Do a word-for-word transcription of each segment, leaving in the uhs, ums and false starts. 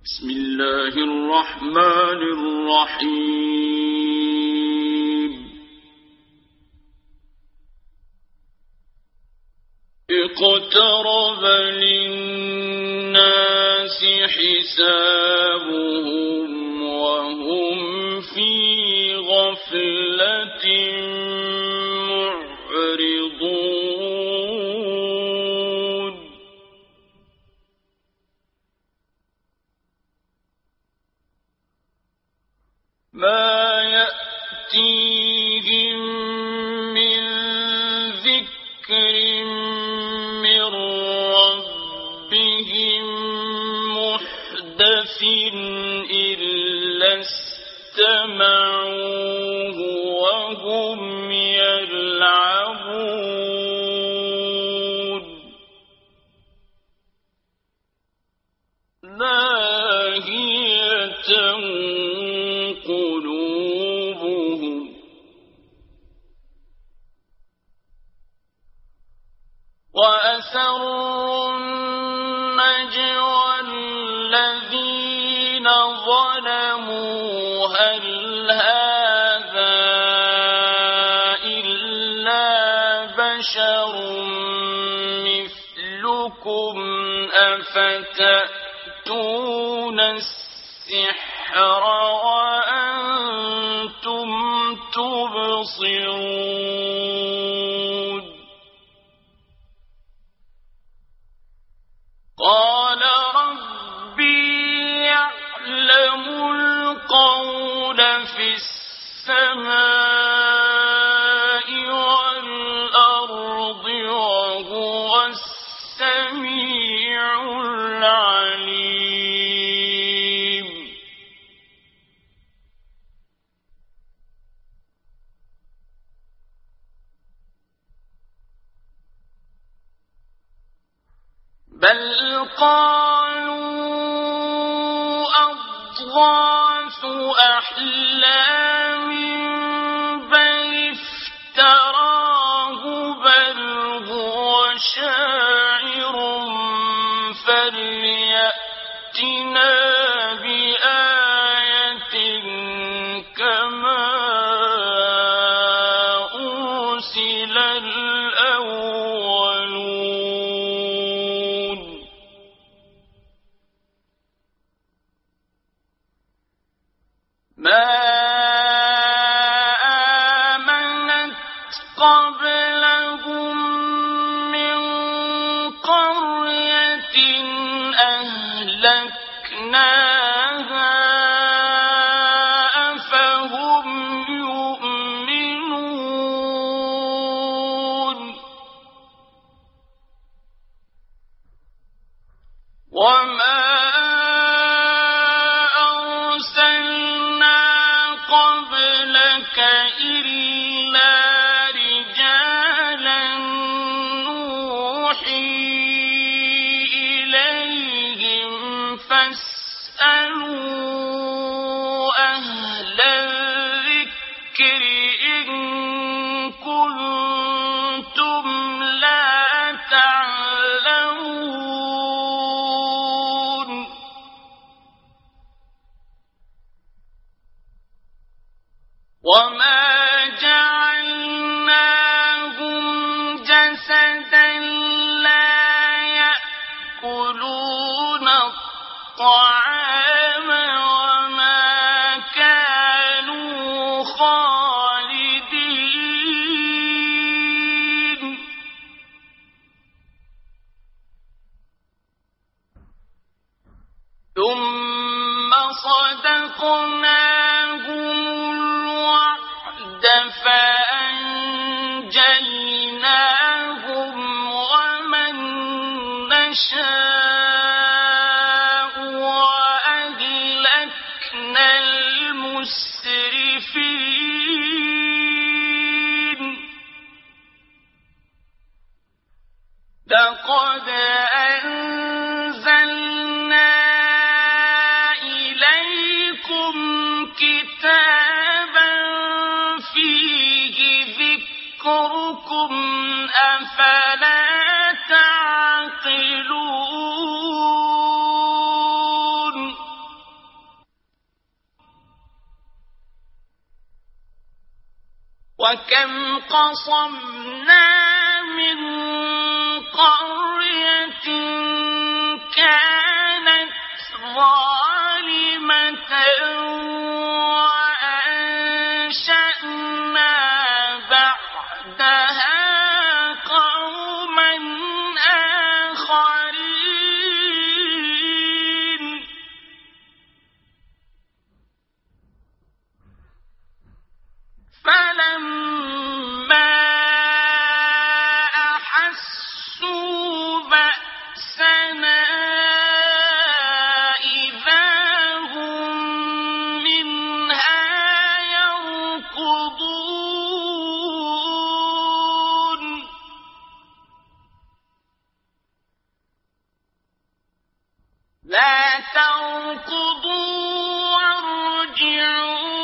بسم الله الرحمن الرحيم اقترب للناس حسابهم وهم في غفلة معرضون ما يأتيهم من ذكر من ربهم محدث إلا استمعوه وهم يلعبون لاهية قلوبهم وأسروا النجوى الذين ظلموا هل هذا إلا بشر مثلكم أفتأتون السحر وأنتم تبصرون قال ربي يعلم القول في السماء والأرض وهو السميع العليم بل قالوا أضغاث أحلام بل افتراه بل هو شاعر فليأتنا بآية كما أرسل الأولون ما آمنت قبلهم من قرية أهلكناها أفهم يؤمنون وما قبلك إلا رجالا نوحي إليهم فاسألوا أهل الذكر إن كنتم لا تعلمون وما جعلناهم جسدا لا يأكلون الطعام وما كانوا خالدين ثم صدقناهم فأنجيناهم ومن نشاء وأهلكنا المسرفين لقد أنزلنا إليكم كتابا فيه ذكركم أفلا تعقلون وكم قصمنا من قرية كانت ظالمة وأنشأنا بعدها قوما آخرين فلما أحسوا بأسنا إذا هم منها يركضون لا تركضوا وارجعوا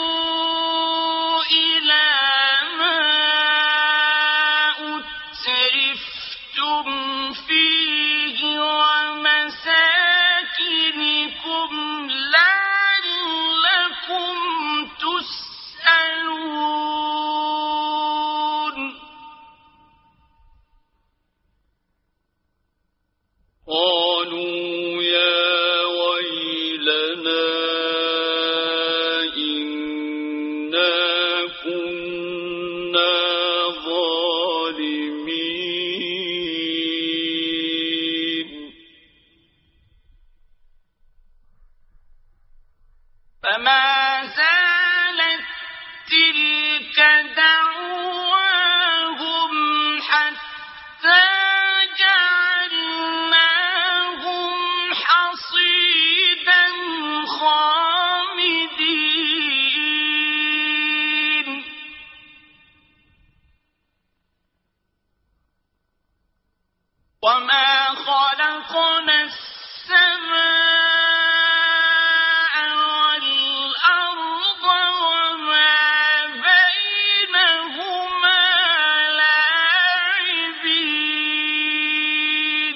إلى ما أترفتم فيه ومساكنكم لعلكم تسألون قالوا يا ويلنا إنا كنا ظالمين فما زالت تلك دعواهم حتى جعلناهم حصيدا خامدين وما خلقنا السماء والأرض وما بينهما لاعبين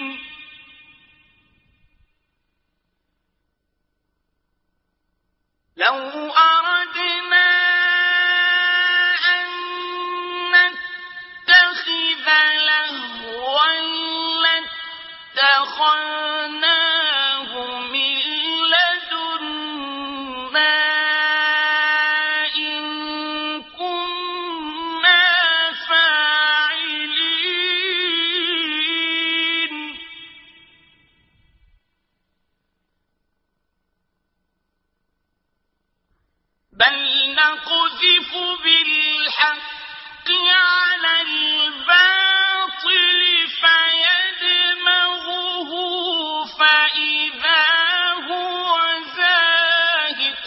لو أردنا أن نتخذ لهوا لاتخذناه من لدنا إن كنا فاعلين بل نقذف بالحق على الباطل فيدمغه فإذا هو زاهق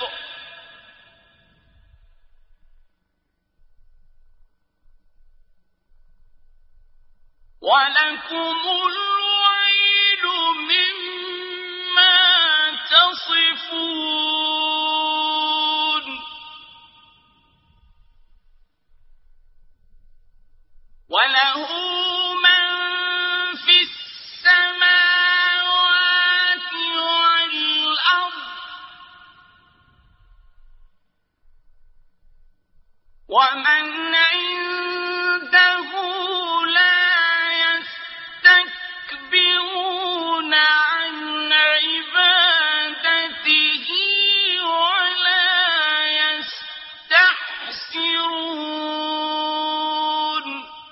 ولكم الويل مما تصفون وله من في السماوات والأرض ومن عنده لا يستكبرون عن عبادته ولا يستحسرون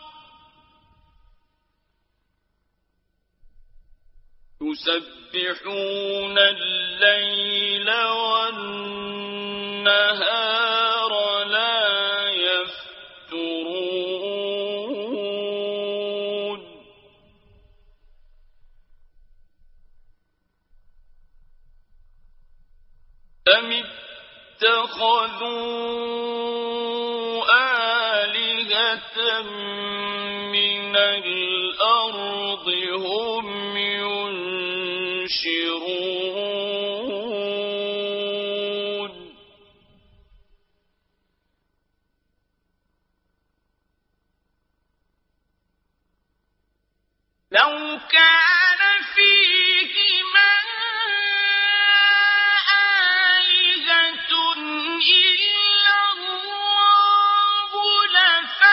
يسبحون الليل والنهار لا يفترون أم اتخذوا آلهة من الأرض هم ينشرون لو كان فيهما آلهة إلا الله لفسدتا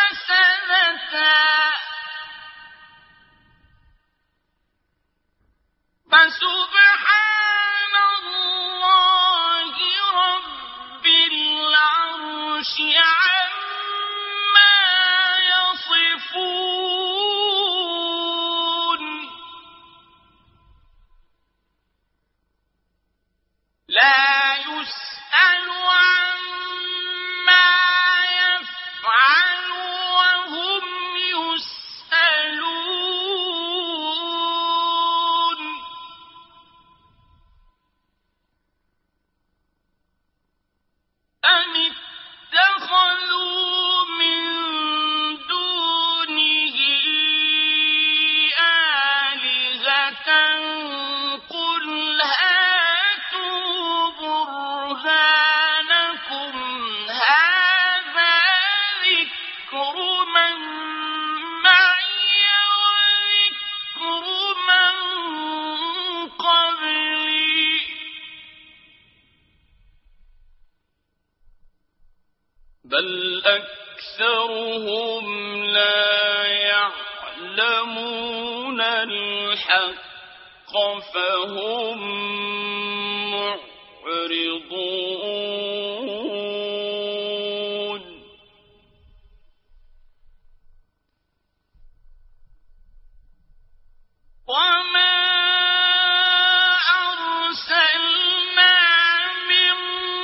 لا يسأل عما يفعل وهم يسألون أم اتخذوا من دونه آلهة قل هاتوا برهانكم هذا ذكر من معي وذكر من قبلي بل أكثرهم لا يعلمون الحق فهم معرضون وما أرسلنا من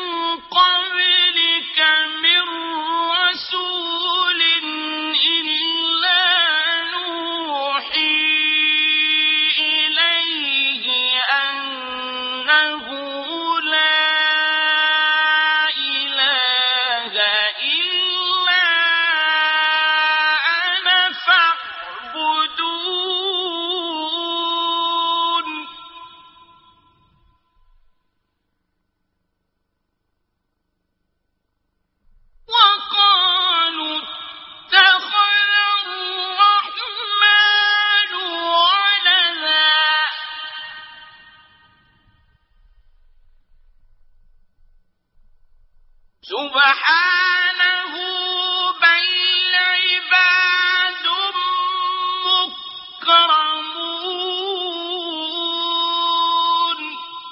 قبلك من رسول إلا نوحي إليه أنه لا إله إلا أنا فاعبدون وقالوا اتخذ الرحمن ولدا سبحانه بل عباد مكرمون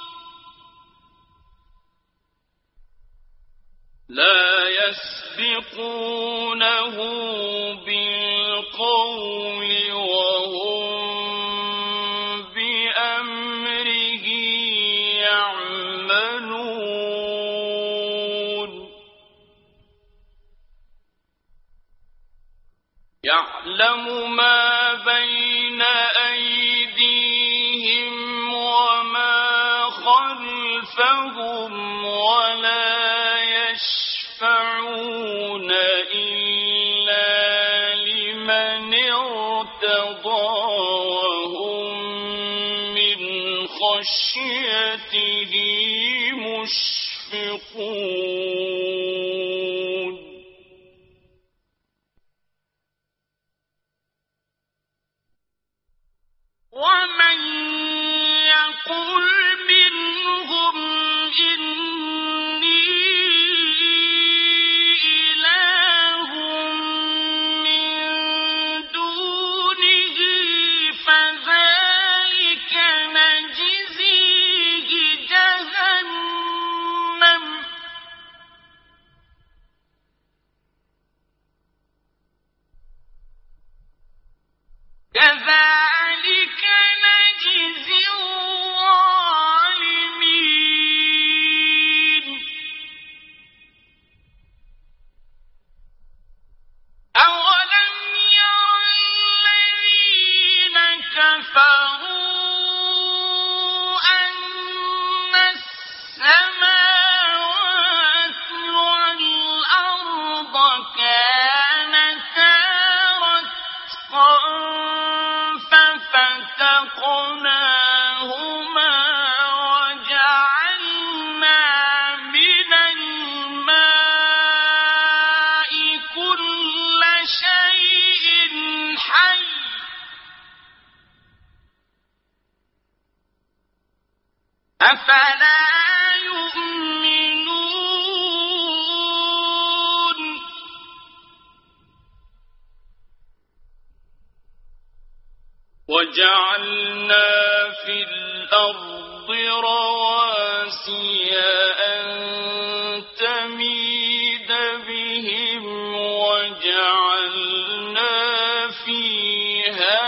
لا يسبقونه بالقول وهم بأمره يعملون يعلم ما بين أيديهم وما خلفهم ولا يشفعون إلا لمن ارتضى وهم من خشيته مشفقون ومن يقل منهم إني إله من دونه فذلك نجزيه جهنم كذلك نجزي الظالمين أولم ير الذين كفروا أن السماوات والأرض كانتا رتقا ففتقناهما وجعلنا من الماء كل شيء حي أفلا يؤمنون وجعلنا في الأرض رواسي أن تميد بهم وجعلنا فيها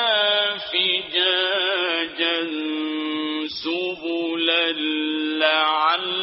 فجاجا سبلا لعلهم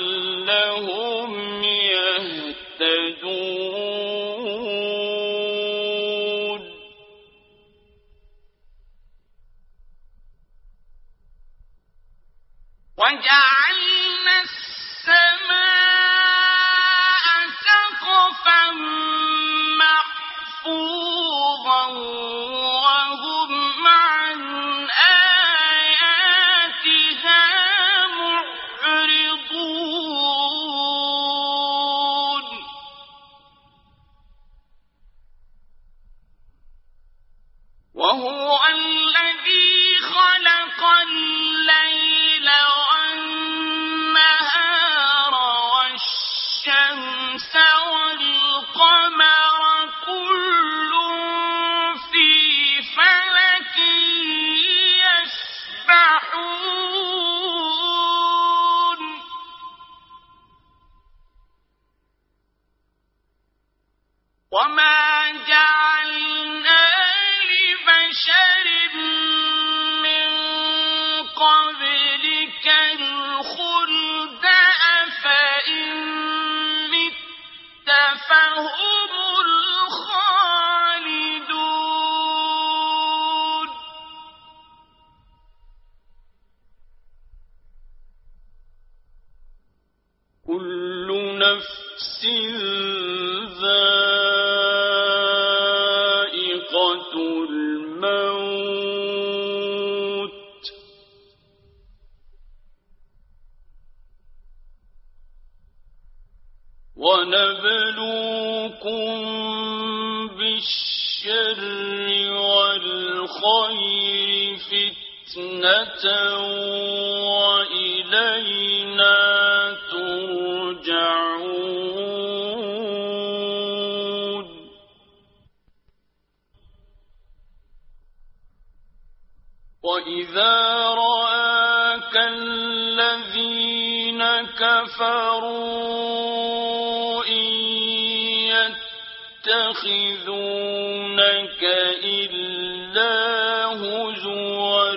نفس ذائقة الموت ونبلوكم بالشر والخير فتنة وإلينا ترجعون وإذا رآك الذين كفروا إن يتخذونك إلا هزوا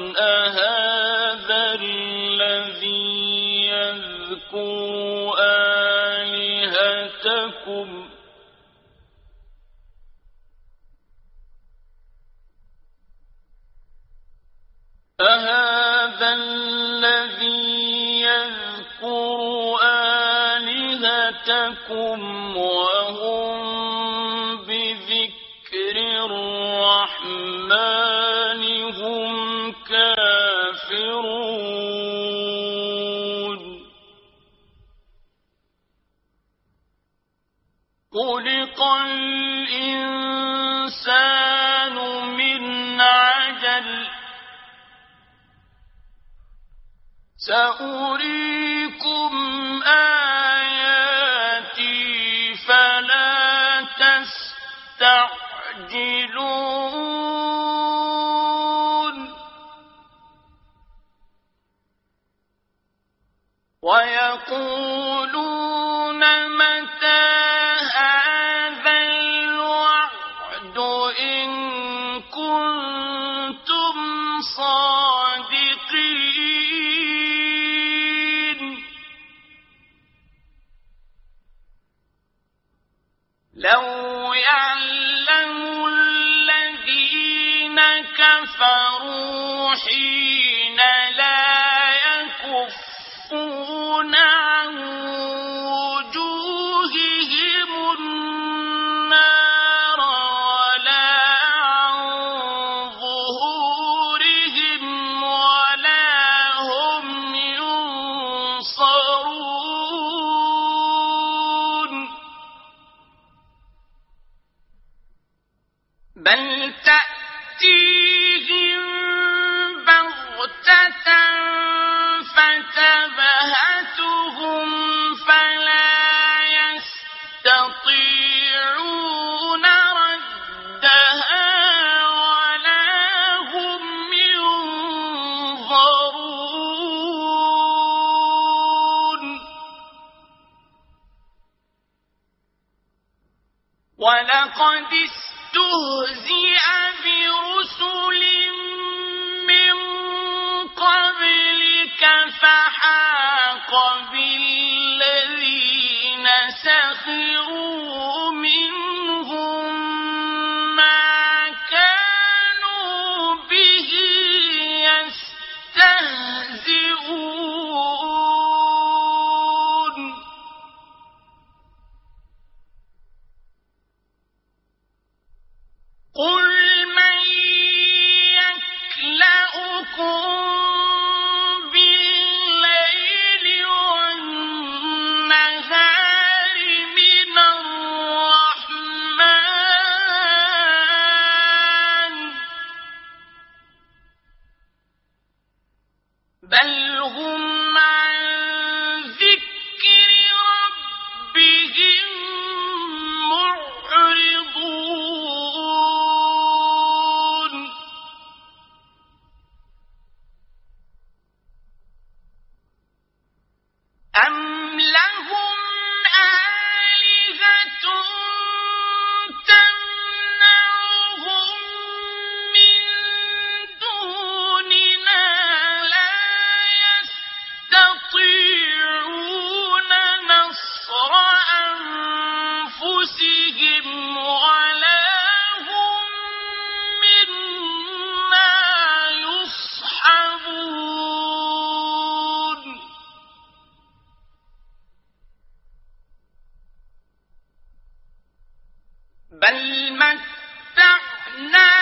أهذا الذي يذكر آلهتكم أهذا الذي يذكر آلهتكم وهم بذكر الرحمن هم كافرون خلق الإنسان من عجل سأريكم آياتي فلا تستعجلون ويقولون متى هذا الوعد إن كنتم صادقين لو يعلم الذين كفروا حين لا يكفون عن وجوههم النار ولا عن ظهورهم ولا هم ينصرون بل تأتيهم بغتة فتبهتهم فلا يستطيعون ردها ولا هم ينظرون ولقد استهزئ برسل من قبلك فحاق بالذين سخروا منهم ما كانوا به يستهزئون قل من بل متعنا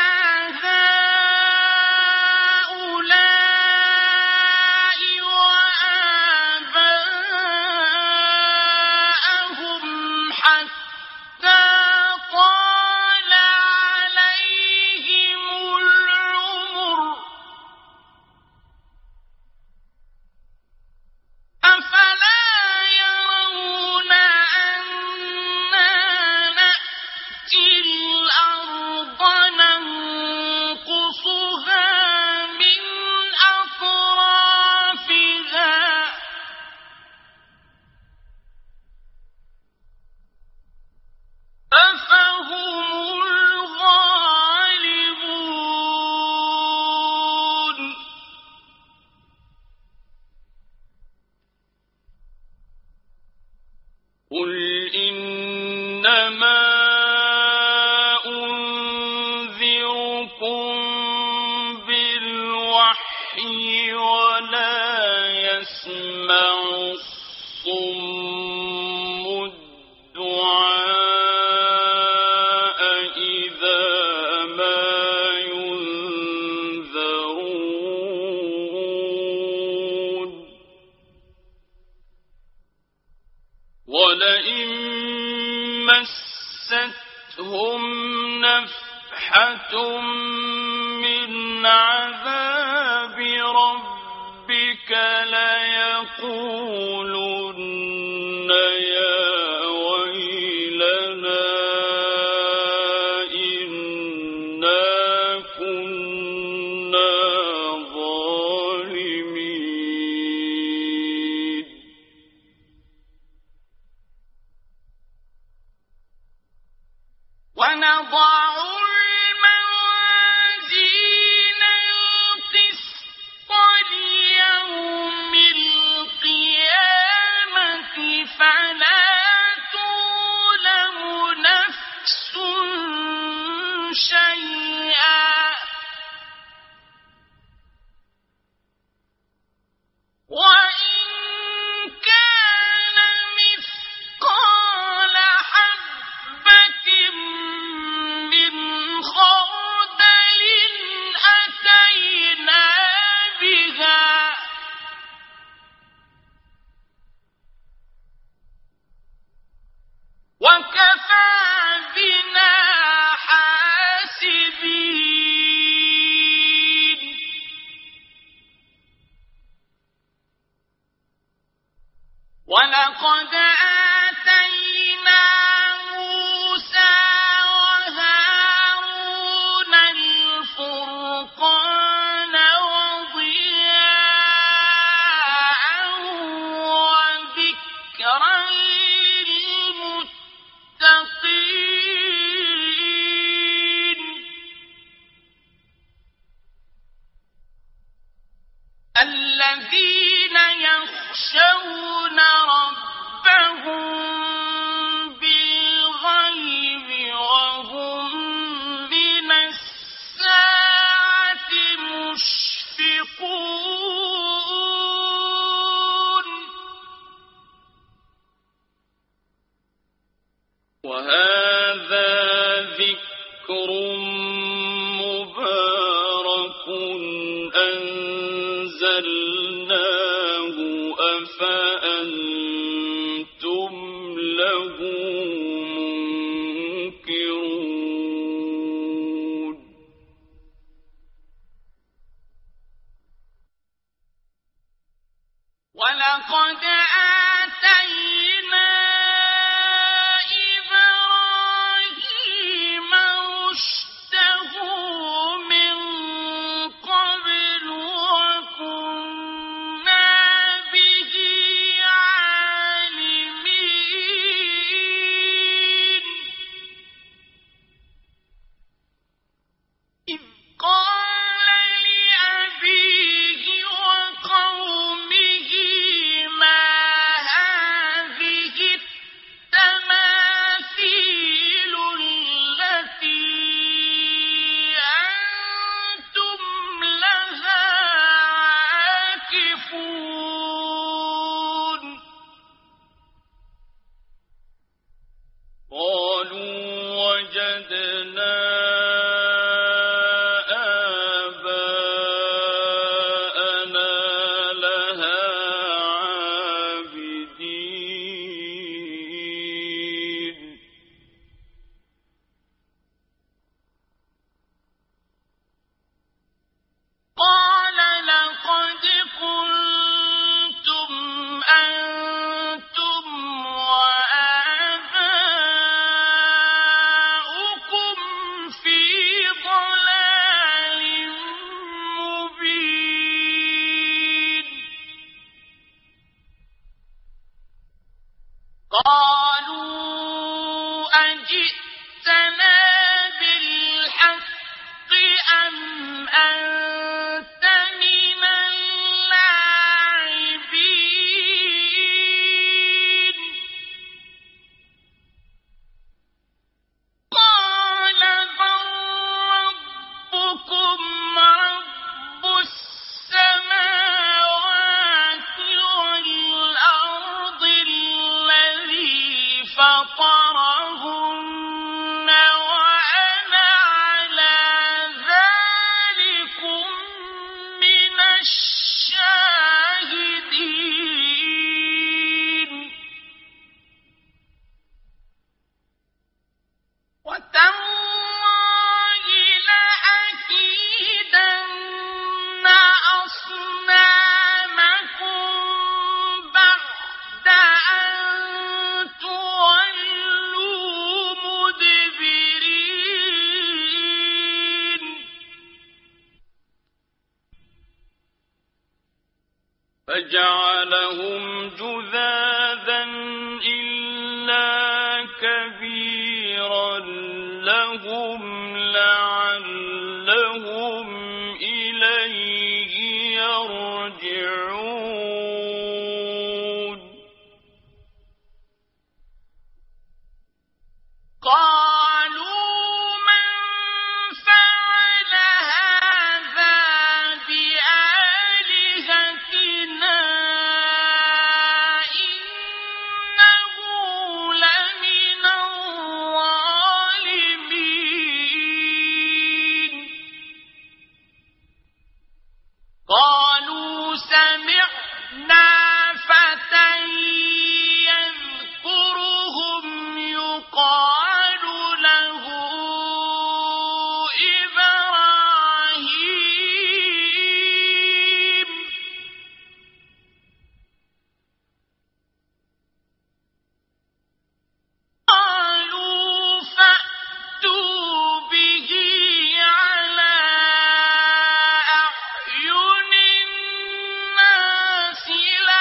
هؤلاء وآباءهم حتى طال عليهم العمر أفلا يرون أنا نأتي الأرض ننقصها من أطرافها أفهم الغالبون قل إنما أنذركم بالوحي ولا يسمع الصم الدعاء إذا ما ينذرون ولئن مستهم نفحة من عذاب ربك ليقولن يا ويلنا إنا كنا ظالمين ونضع الموازين القسط ليوم القيامة فلا تظلم نفس شيئا وإن كان مثقال حبة من خردل أتينا بها وكفى بنا حاسبين ولقد آتينا موسى وهارون الفرقان وضياء وذكرا للمتقين الذين يخشون ربهم بالغيب وهم من الساعة مشفقون وهذا ذكر مبارك أنزلناه أفأنتم له منكرون ولقد آتينا إبراهيم رشده من قبل وكنا به عالمين إذ قال لأبيه وقومه ما هذا قالوا أجئتنا بالحق أم أنت من اللاعبين قال بل ربكم رب السماوات والأرض الذي فطرهن وأنا على ذلكم من الشاهدين وتالله لأكيدن أصنامكم بعد أن تولوا مدبرين فجعلهم جذاذا إلا كبيرا لهم لعلهم إليه يرجعون قالوا من فعل هذا بآلهتنا إنه لمن الظالمين قالوا سمعنا فتى يذكرهم يقال له إبراهيم قالوا فأتوا به على أعين الناس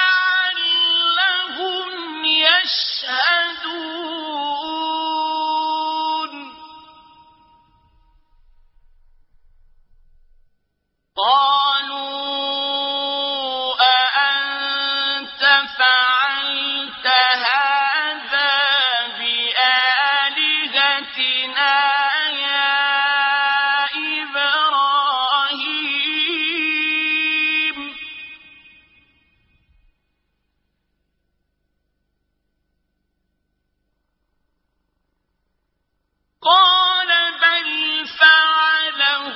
لعلهم يشهدون قالوا أأنت فعلت هذا بآلهتنا يا إبراهيم قال بل فعله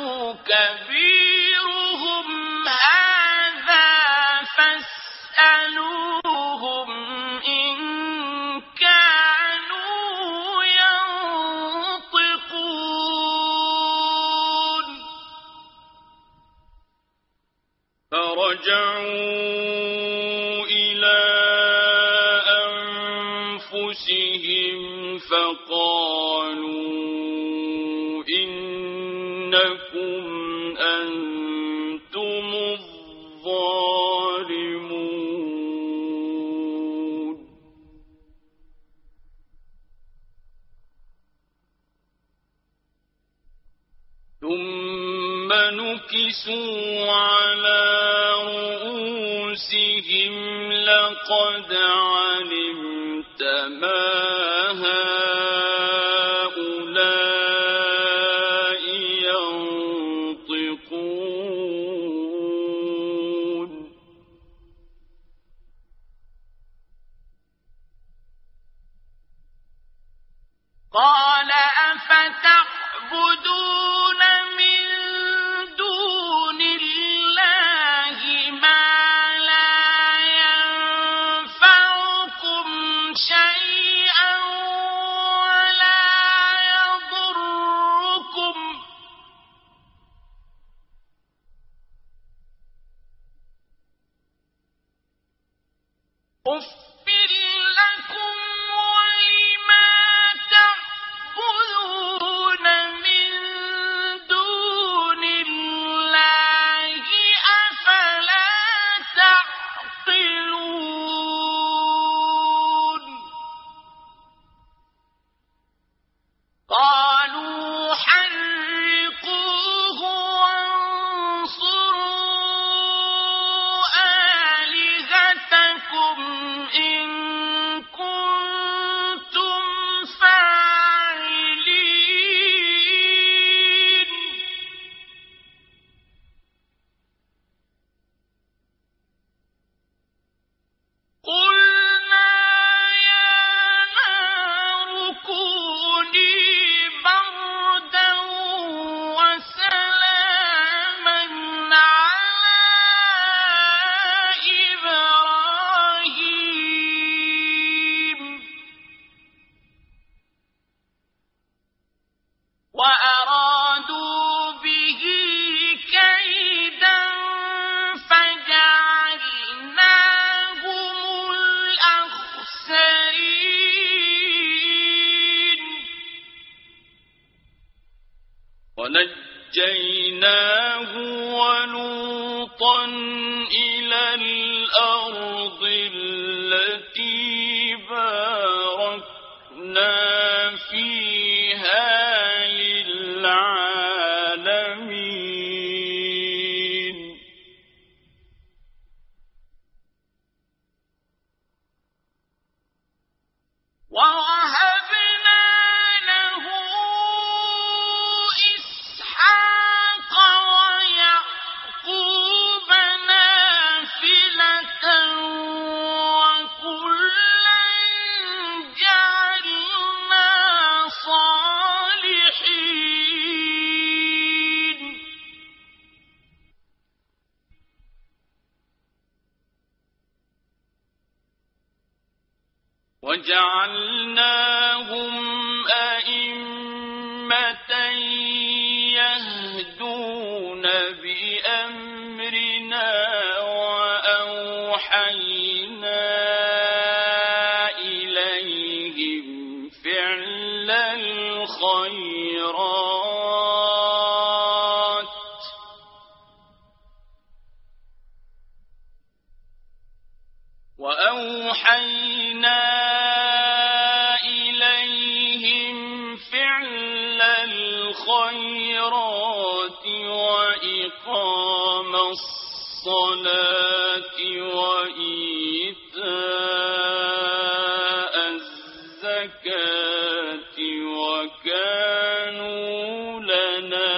كبيرهم هذا فاسألوهم إن كانوا ينطقون فرجعوا إلى أنفسهم فقالوا إنكم أنتم الظالمون ثم نكسوا على رؤوسهم لقد علمت ما هؤلاء ينطقون قال أفتعبدون من دون الله ما لا ينفعكم شيئا ولا يضركم أُفٍّ لكم ولما تعبدون من دون الله أفلا تعقلون ونجيناه ولوطا إلى الأرض التي باركنا فيها للعالمين ووهبنا له إسحاق ويعقوب نافلة وكلا جعلنا صالحين وجعلناهم أئمة يهدون بأمرنا وأوحينا إليهم فعل الخيرات وأوحينا الخيرات وإقام الصلاة وإيتاء الزكاة وكانوا لنا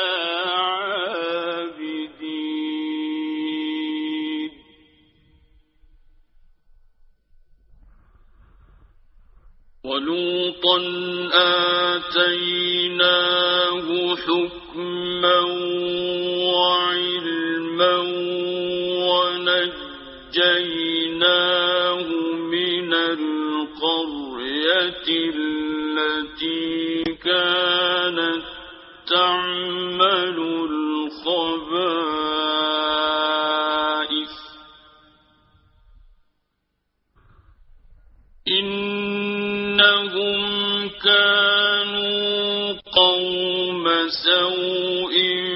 عابدين ولوطا آتيناه حكما وعلما ونجيناه من القرية التي كانت تعمل الخبائث إنهم كانوا قوم سوء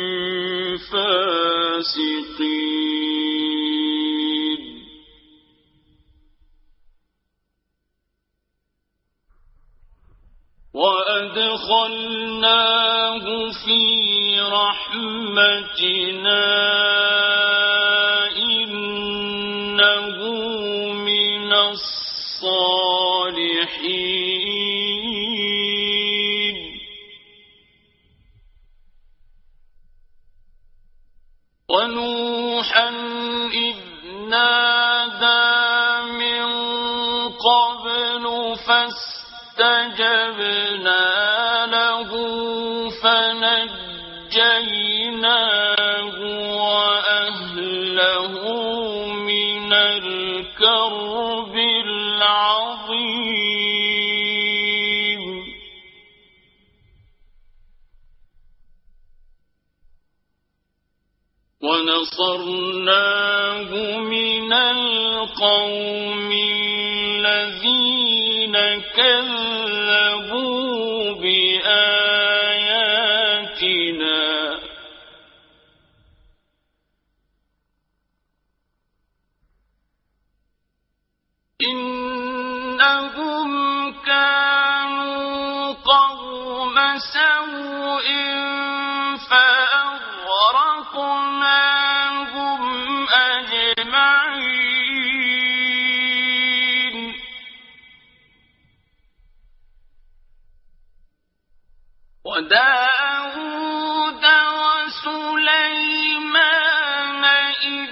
فاسقين وأدخلناه في رحمتنا إنه من الصالحين ونوحا إذ نادى من قبل فاستجبنا له فنجيناه وأهله من الكرب العظيم ونصرناه من القوم الذين كذبوا بآياتنا إنهم كانوا قوم سوء فأغرقناهم أجمعين وداود وسليمان إذ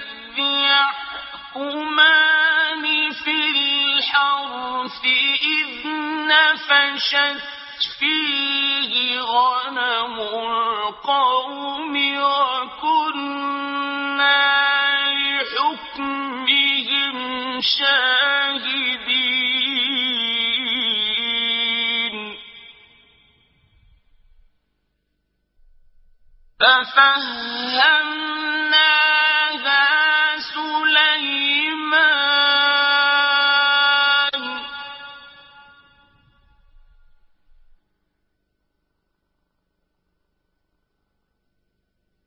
يحكمان في الحرث إذ نفشت فيه غنم القوم وكنا لحكمهم شاهدين ففهمناها سليمان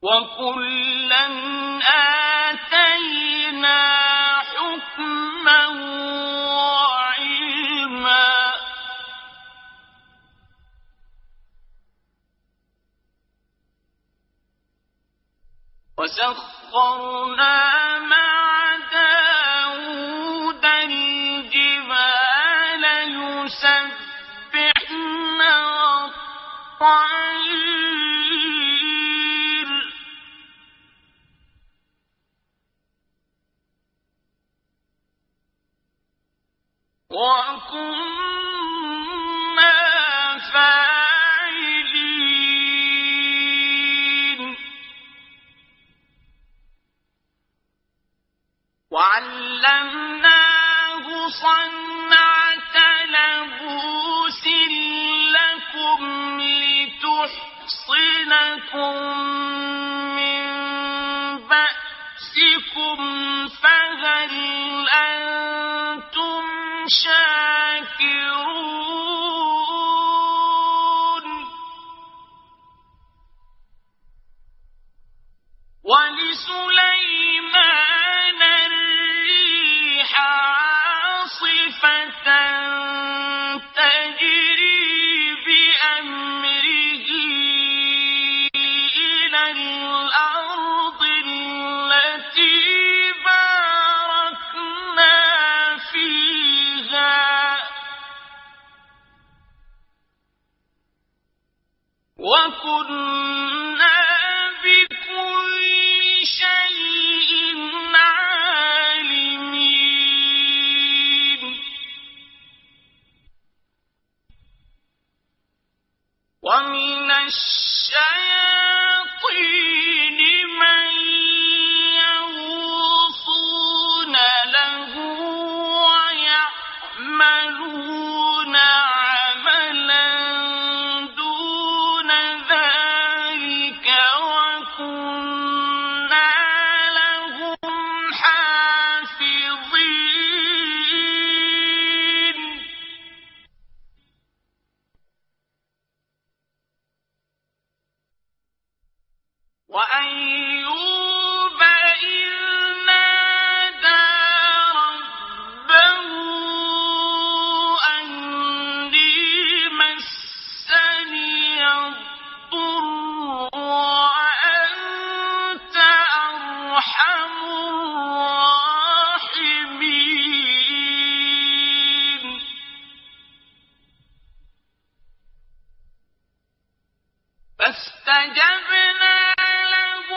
وكلا آتينا حكما وعلما وسخرنا مع داود الجبال يسبحن والطير وكنا فاعلين وعلمناه صنعة لبوس لكم لتحصنكم من بأسكم فهل أنتم شاكرون ولسليمان الريح عاصفة تجري بأمره إلى الأرض التي باركنا فيها وكنا بكل شيء عالمين ومن الشياطين من يغوصون له ويعملون عملا دون ذلك وكنا لهم حافظين وأيوب إذ نادى ربه أني مسني الضر وأنت أرحم الراحمين فاستجبنا له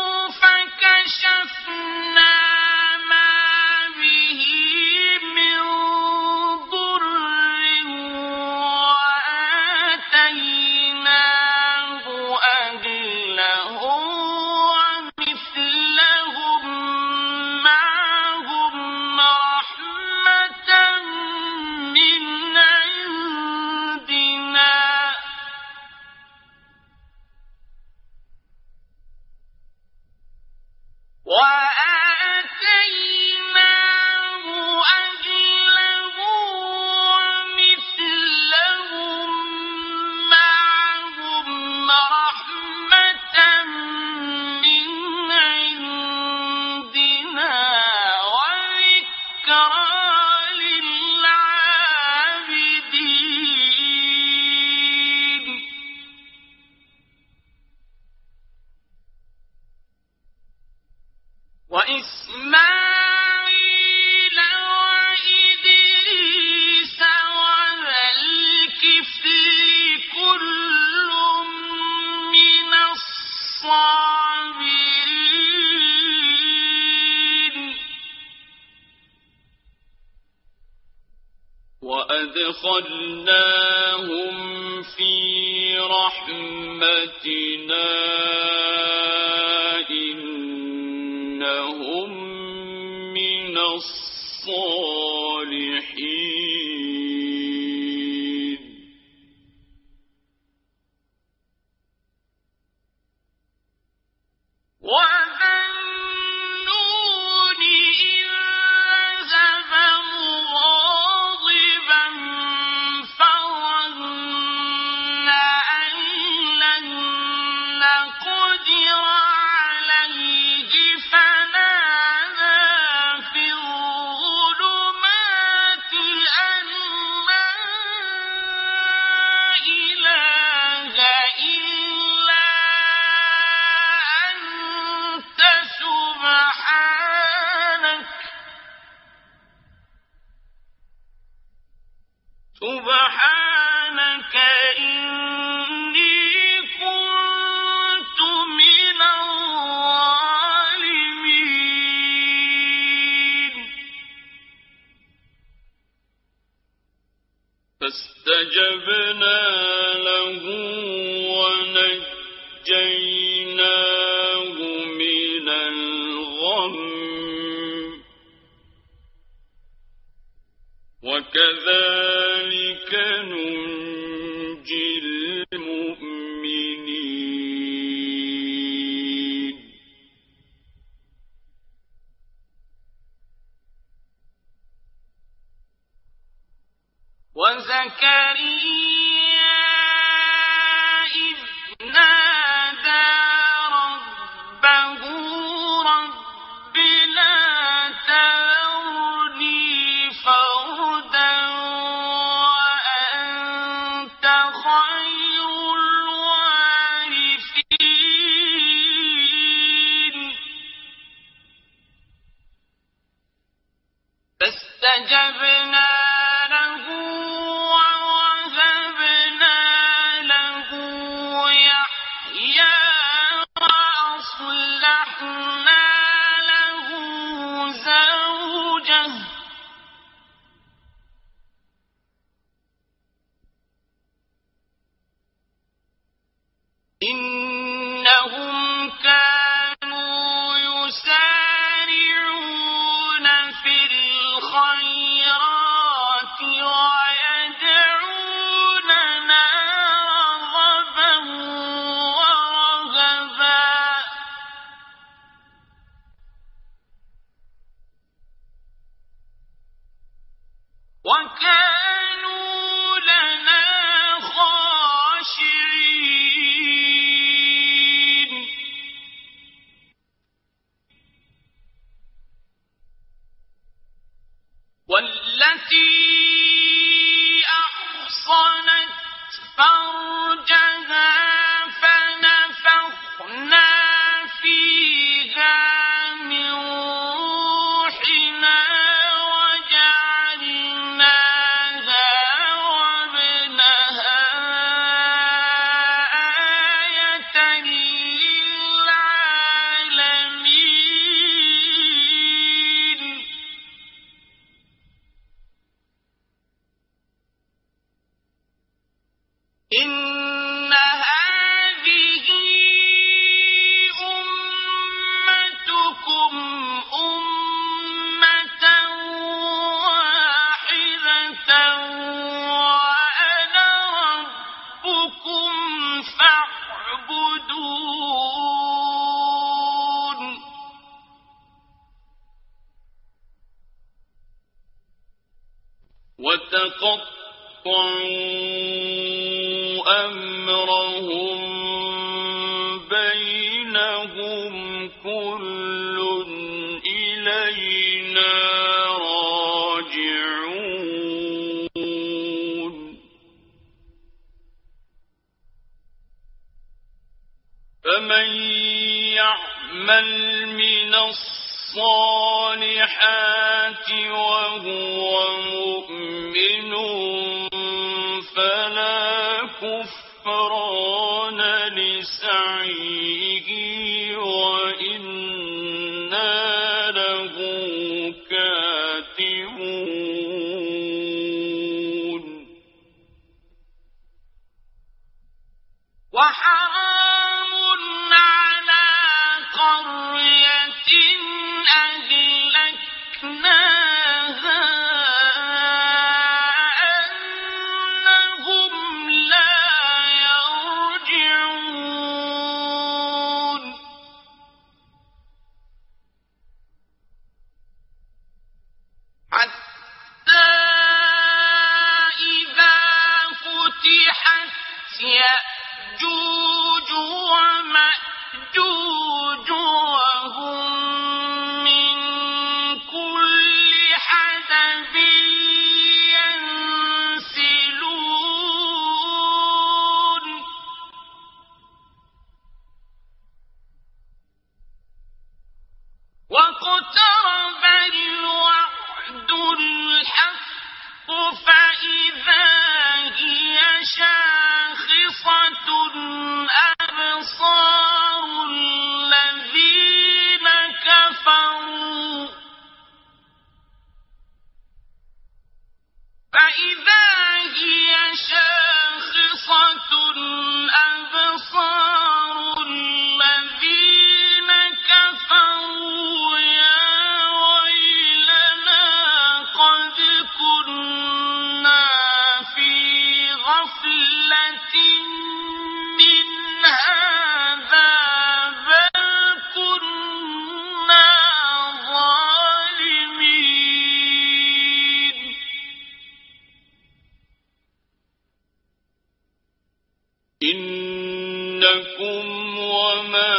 فكشفنا ما به من ضر وآتيناه أهله ومثلهم معهم رحمة من عندنا وآتيناه أهله ومثلهم معهم رحمة من عندنا وذكرى للعابدين وإسماعيل وإدريس وذا الكفل كل من الصابرين وأدخلناهم في رحمتنا إنهم من الصالحين وذا النون إذ ذهب مغاضبا فظن أن لن نقدر سبحانك إني كنت من الظالمين فاستجبنا له ونجيناه من الغم وكذلك ننجي المؤمنين وزكريا إذ نادى ربه رب لا تذرني فردا وأنت خير الوارثين فاستجبنا له ووهبنا له يحيى وأصلحنا له زوجه إنهم كانوا يسارعون في الخيرات ويدعوننا رغبا ورهبا وكانوا لنا خاشعين والتي أحصنت فرجها فنفخنا فيها من روحنا وجعلناها وابنها آية للعالمين إن هذه أمتكم أمة واحدة وأنا ربكم فاعبدون وتقطعوا أمرهم بينهم كل إلينا راجعون فمن يعمل من الصالحات وهو مؤمن فلا كفران لسعيه وإنا له كاتبون وحرام على قرية أهلكناها أنهم لا يرجعون حتى إذا فتحت يأجوج ومأجوج إنكم وما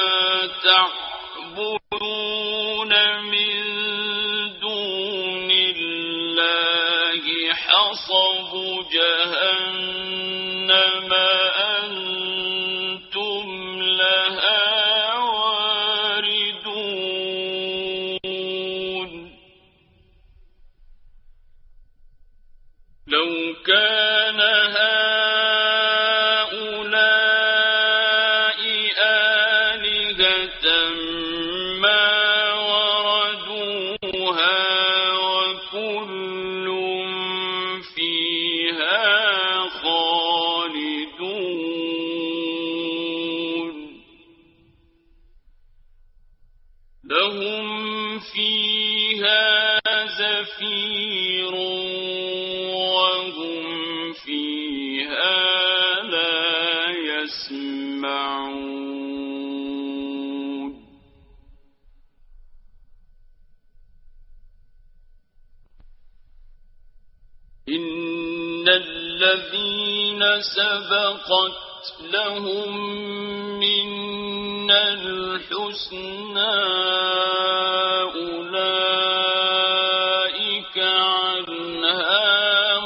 تعبدون من دون الله حصب جهنم أنتم لها واردون لو كان هؤلاء آلهة ما وردوها وكل فيها خالدون لهم فيها زفير وهم فيها لا يسمعون إن الذين سبقت لهم منا الحسنى أولئك عنها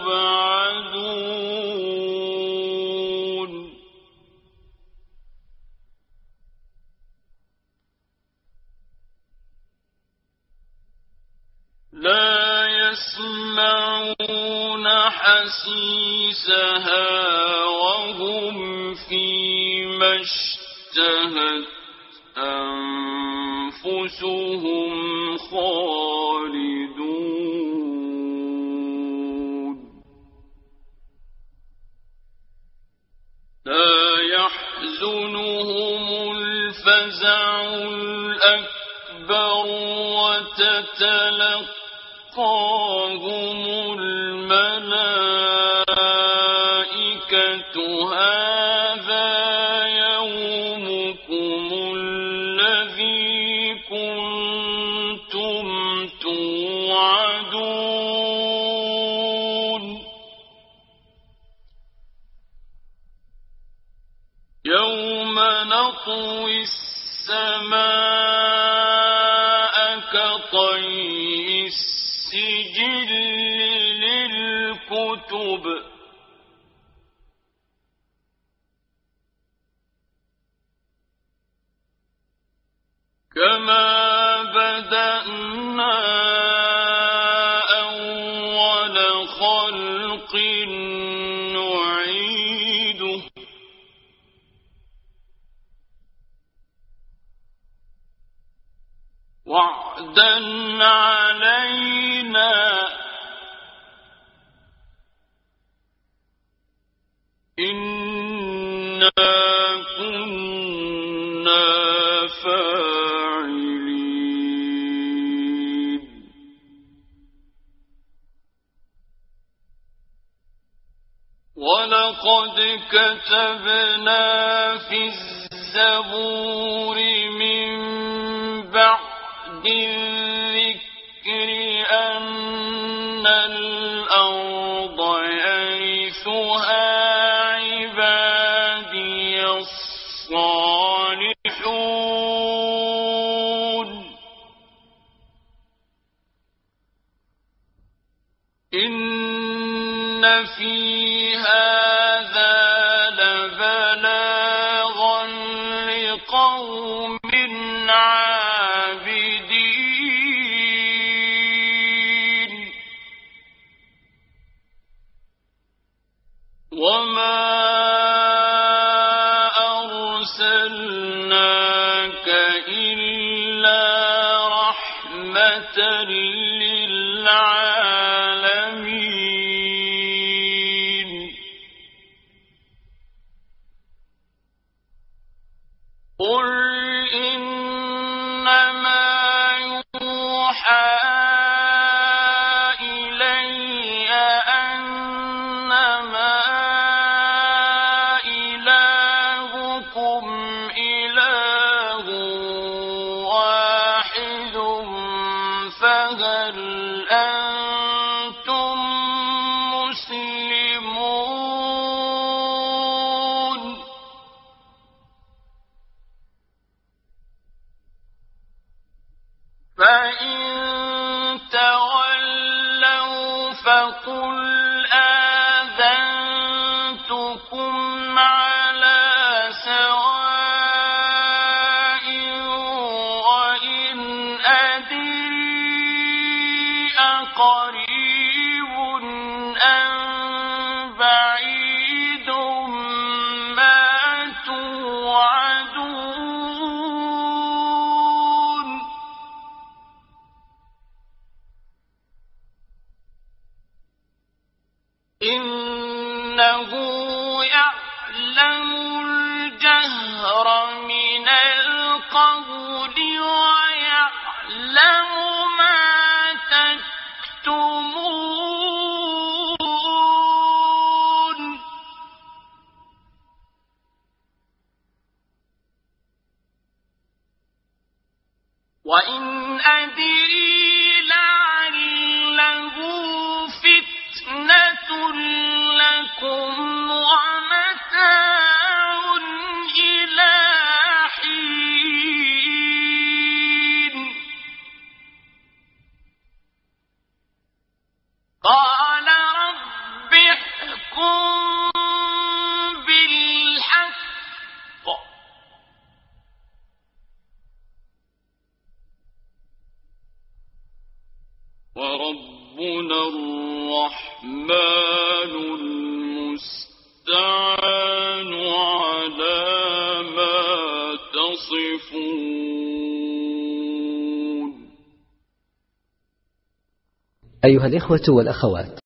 مبعدون لا يسمعون حسيسها وهم فيما اشتهت أنفسهم خالدون لا يحزنهم الفزع الأكبر وتتلقاهم الملائكة هذا يومكم الذي كنتم توعدون يوم نطوي السماء كطي السجل للكتب كما بدأنا أول خلق نعيده وعدا علينا إنا كنا فاعلين ولقد كتبنا في الزبور من بعد الذكر أن الأرض يرثها عبادي الصالحون إن في هذا لبلاغا لقوم عابدين وما أرسلناك إلا رحمة للعالمين قل إنما يوحى إلي أنما إلهكم إله واحد فهل فقل آذنتكم على سواء وإن أدري أقريب أم بعيد ما توعدون إنه يعلم الجهر من القول ويعلم ما تكتمون وإن أدري لعله فتنة لكم ومتاع إلى حين قال رب احكم بالحق وربنا الرحمن المستعان على ما تصفون. أيها الإخوة والأخوات،